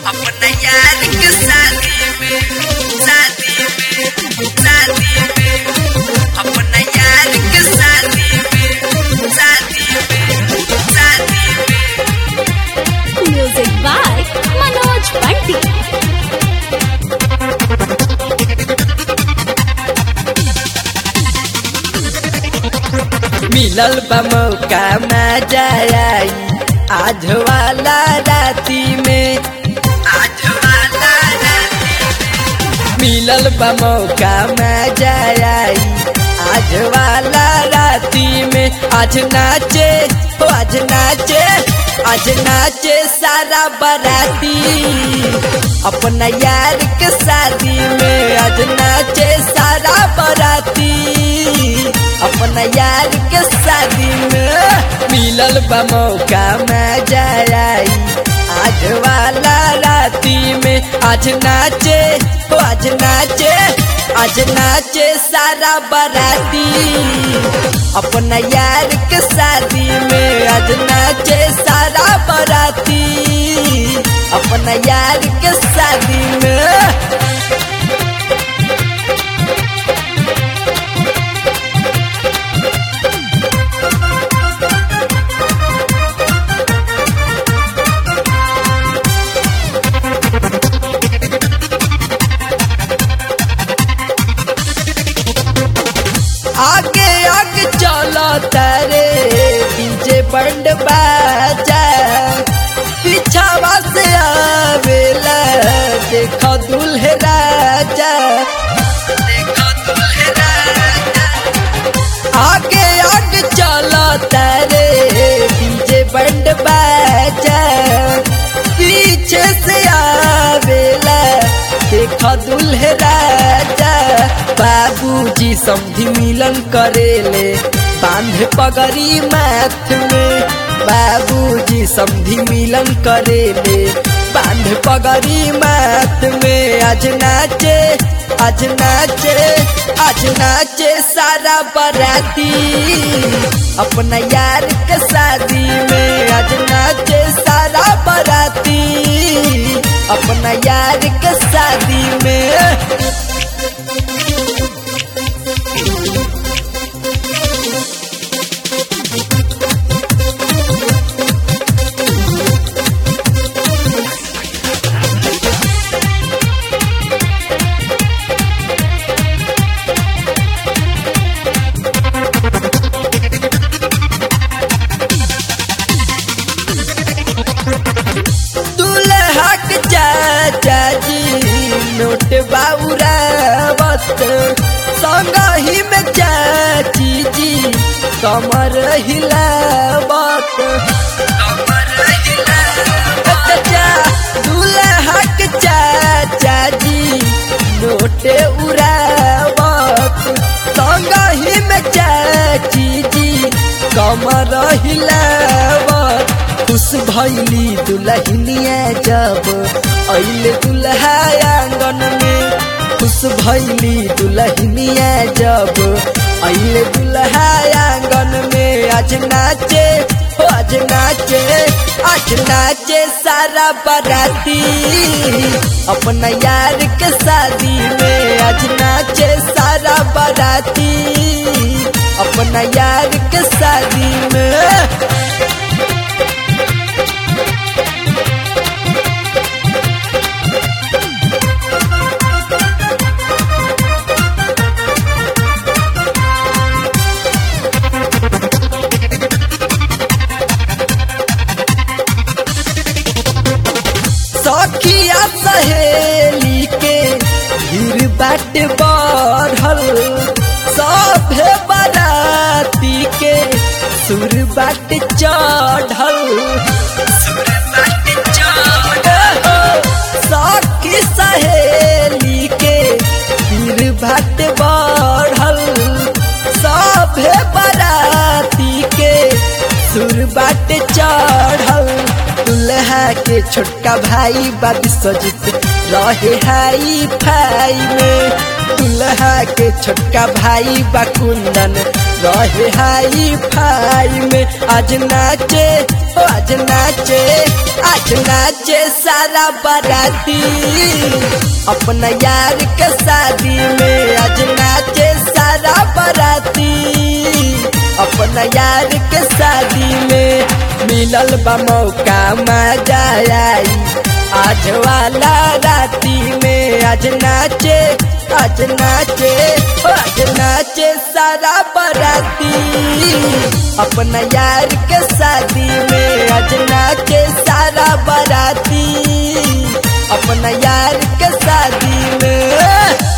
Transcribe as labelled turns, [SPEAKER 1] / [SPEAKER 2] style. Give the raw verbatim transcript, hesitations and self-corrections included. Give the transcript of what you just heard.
[SPEAKER 1] अपना यार के शादी में शादी में शादी में अपना यार के शादी में शादी में शादी में
[SPEAKER 2] Music by Manoj Pandit.
[SPEAKER 1] मिलल बा मौका मजा आई आज वाला राती में आज वाला राती में मिलल बा मौका मजा आई आज वाला राती में आज नाचे हो आज नाचे आज नाचे सारा बाराती अपना यार के शादी में आज नाचे सारा बाराती अपना यार के शादी में मिलल बा मौका मजा आई आज वाला राती में आज नाचे हो आज नाचे आज नाचे सारा बाराती अपना यार के शादी में आज नाचे सारा बाराती अपना यार के शादी में आगे आगे चलो तारे डीजे बंड बाजा पीछावा से आवेला देखो दूल्हे राजा देखो दूल्हे राजा आगे आगे चलो तारे डीजे बंड बाजा पीछे से आवेला देखो दूल्हे राजा बाबूजी समधी मिलन करेले बांधे पगड़ी माथ में बाबूजी समधी मिलन करेले बांधे पगड़ी माथ में आज नाचे आज नाचे आज नाचे सारा बाराती अपना यार के शादी में आज नाचे सारा बाराती अपना यार के शादी में नोट बाउरावत संग ही में चाची जी कमर हिलावत कमर हिलावत दूल्हा के चाचा जी नोट उड़ावत संग ही में चाची जी कमर हिलावत खुश भैली दुल्हनिया जब अइले दुल्हा आंगन में खुश भैली दुल्हनिया जब अइले दुल्हा आंगन में आज नाचे हो आज नाचे आज नाचे सारा बाराती अपना यार के शादी में आज नाचे सारा बाराती अपना यार के शादी में सखिया सहेली के भीड़ बाट बढ़ल सभे बाराती के सुर बाट चढ़ल सखी सहेली के भीड़ बाट बढ़ल सभे बाराती के सुर बाट चढ़ल दुल्हा के छोटका भाई बाबी सजित रहे हाई फाई में दुल्हा के छोटका भाई बा कुंदन रहे हाई फाई में आज नाचे
[SPEAKER 3] आज नाचे आज नाचे सारा बाराती अपना यार के शादी में। आज नाचे सारा बाराती अपना यार के शादी में। मिलल बा मौका मजा आई आज वाला राती में। आज नाचे आज नाचे आज नाचे सारा बाराती अपना यार के शादी में। आज नाचे सारा बाराती अपना यार के शादी में।